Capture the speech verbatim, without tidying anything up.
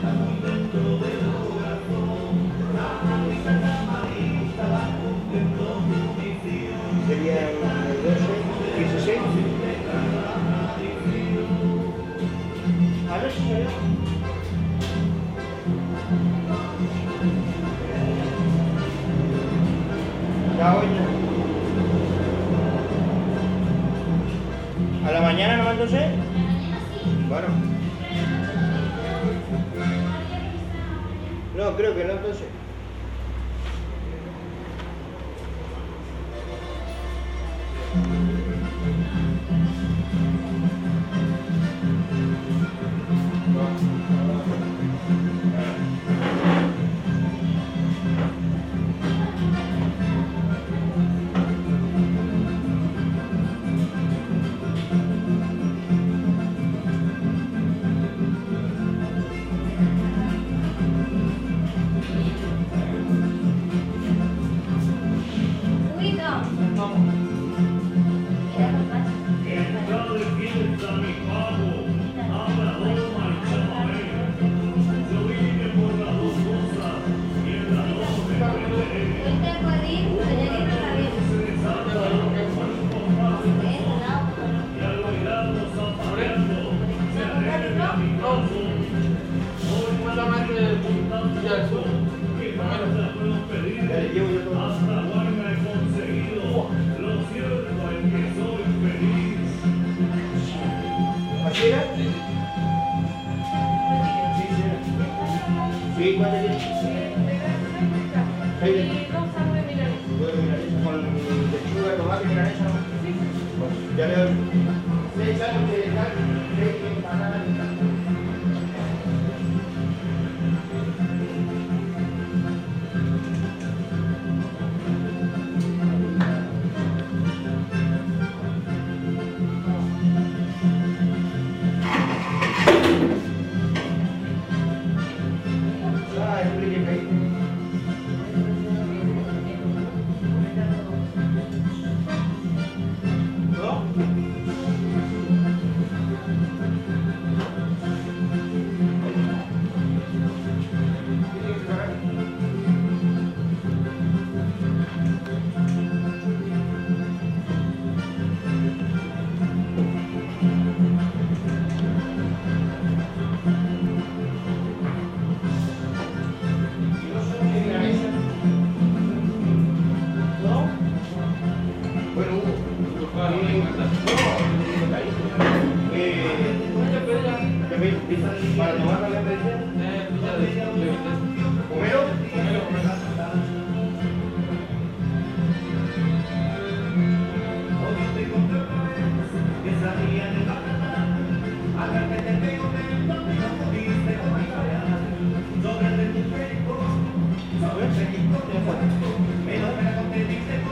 Sería el doce, dieciséis. A ver si salió. Ya hoy no. ¿A la mañana no entonces? Bueno. No, creo que no entonces. Sí, ¿cuál es? Sí, dos salmón de milanesa. ¿Con lechuga, tomate y milanesa? Sí. Bueno, ya le doy seis años de carne, seis empanadas de carne. Para tomar la leche, ¿comelo? ¿Comelo? ¿Sobre?